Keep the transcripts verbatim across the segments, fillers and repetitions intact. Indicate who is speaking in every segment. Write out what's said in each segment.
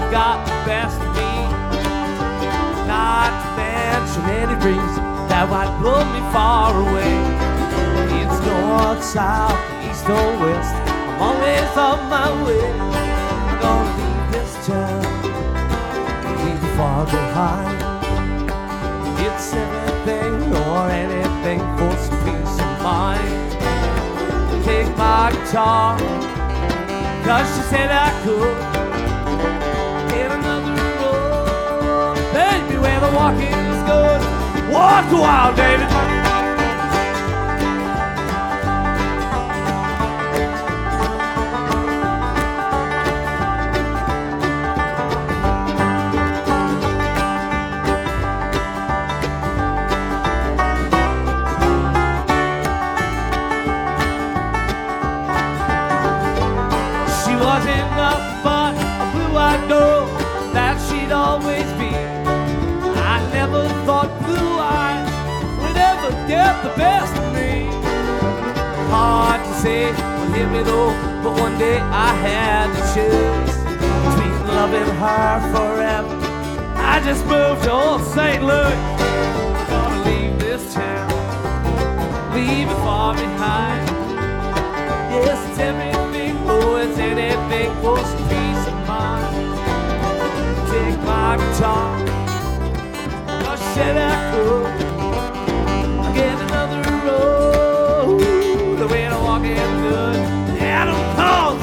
Speaker 1: got the best of me. Not to mention any breeze that might blow me far away. It's north, south, east or west, I'm always on my way. I'm gonna leave this town, leave far behind. It's everything or anything for some peace of mind. Take my guitar, cause she said I could. Hit another road, baby, where the walking is good. Walk a while, David. Wasn't nothing but a blue-eyed girl that she'd always be. I never thought blue eyes would ever get the best of me. Hard to say what hit me though, but one day I had to choose between loving her forever. I just moved to old Saint Louis. Gonna leave this town, leave it far behind. Yes, it's everything, oh, it's anything for some peace of mind. Take my guitar, I said I could. I'll get another road, the way to walk in good. Adam Cole.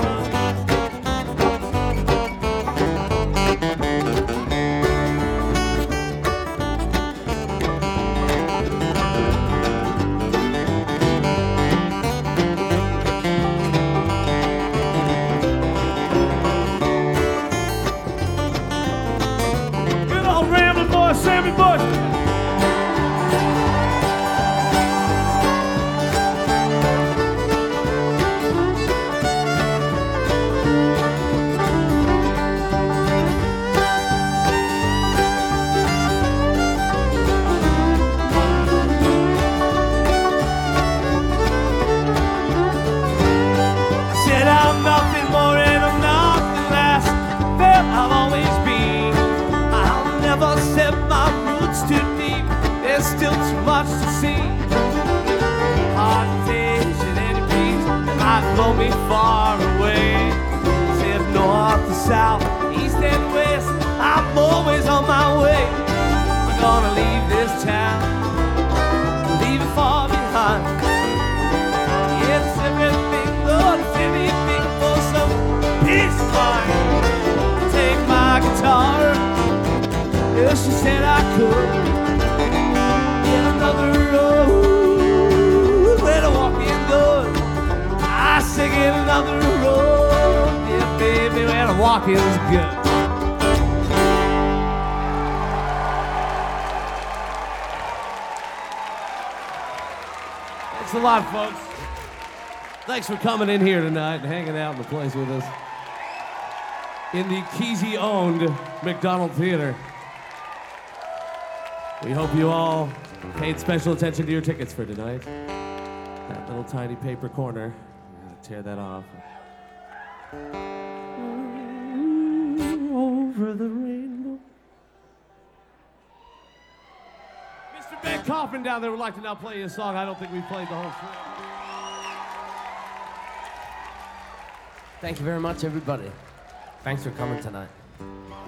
Speaker 1: Sammy Bush. Said I'm nothing more and I'm nothing less than I've always been. I'll never step my roots too deep, there's still too much to see. Hard to take at any breeze that might blow me far away. Said north to south, east and west, I'm always on my way. I'm gonna leave this town, leave it far behind. It's everything, Lord, it's anything for some peace of mind. Take my guitar, yeah, she said I could. Get another road where the walking good. I say get another road, yeah, baby, where the walking's good. Thanks a lot, folks. Thanks for coming in here tonight and hanging out in the place with us in the Kesey-owned McDonald Theater. We hope you all paid special attention to your tickets for tonight. That little tiny paper corner, I'm gonna tear that off. Over the rainbow. Mister Ben Coffin down there would like to now play you a song. I don't think we played the whole show.
Speaker 2: Thank you very much, everybody. Thanks for coming tonight.